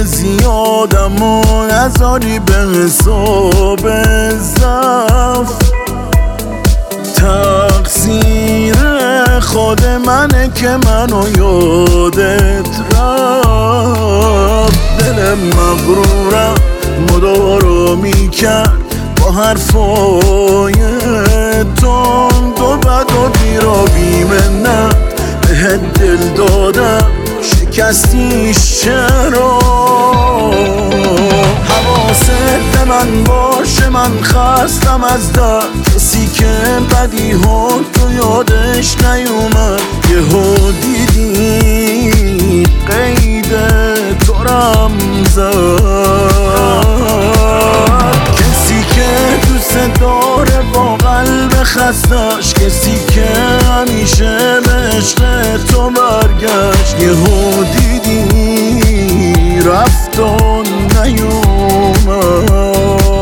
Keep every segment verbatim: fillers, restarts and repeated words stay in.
زیادم و نذاری به حساب ضعف. تقصیر خود منه که منو یادت رفت. دل مغرورم مدارا میکرد با حرفای تند و بد و بیرا بیمنت بهت دل دادم شکستیش چرا؟ حواست به من باشه من خستم از درد، کسی که بدی ها تو یادش نیومد. یهو دیدی قید تو رم زد، کسی که دوست داره با قلب خستش، کسی که همیشه به عشق تو برگشت. یهو دیدی رفت و نیومد.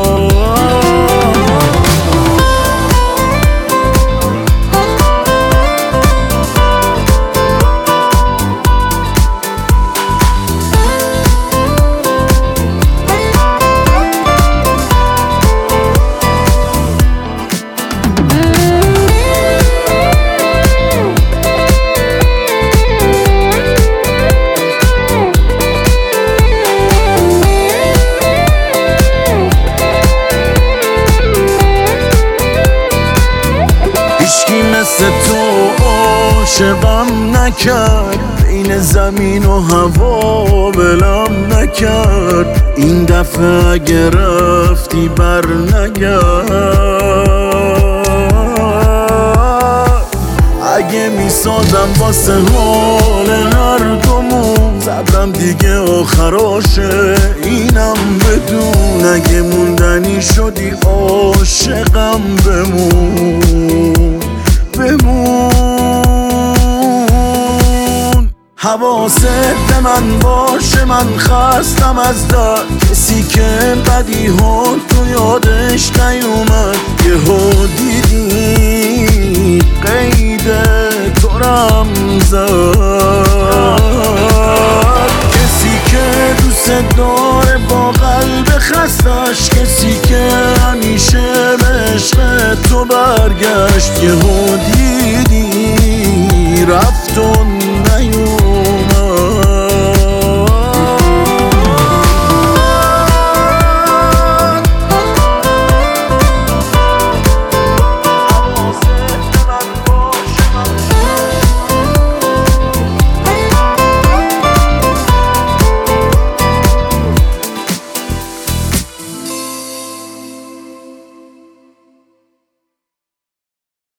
هیچکی مثل تو عاشقم نکرد، بین زمین و هوا ولم نکرد. این دفعه اگه رفتی بر نگرد، اگه میسازم واسه حال هر دومون، صبرم دیگه آخراشه اینم بدون. اگه موندنی شدی عاشقم بمون بمون. حواست به من باشه من خستم از درد، کسی که بدی ها تو یادش نیومد. یهو دیدی قید تو رم زد، کسی که دوست داره با قلب خستش، کسی که همیشه به عشق تو برگشت. یهو دیدی رفت و